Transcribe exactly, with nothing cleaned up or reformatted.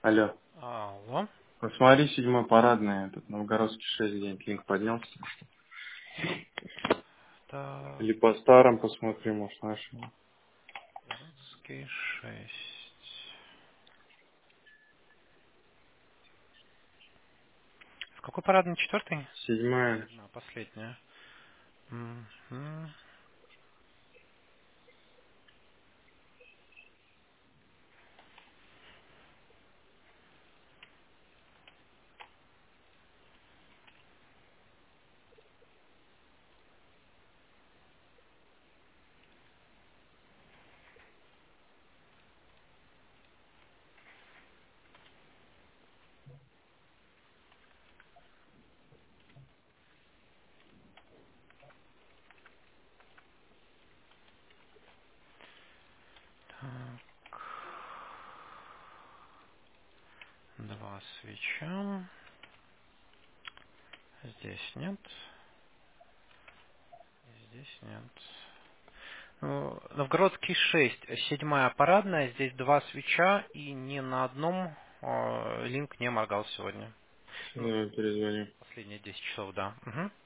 Алло. Алло. Посмотри, седьмой парадный, этот Новгородский шесть где-нибудь линк поднялся. Так, Или по старым посмотри, может, нашим. городский шесть. В какой парадный? Четвертый? Седьмая. Седьмая, последняя. Мгм. Так, два свеча. Здесь нет. Здесь нет. Ну, Новгородский шесть, седьмая парадная, здесь два свеча, и ни на одном э, линк не моргал сегодня. Все, Ну, давай перезвоню. последние десять часов, да. Мгм.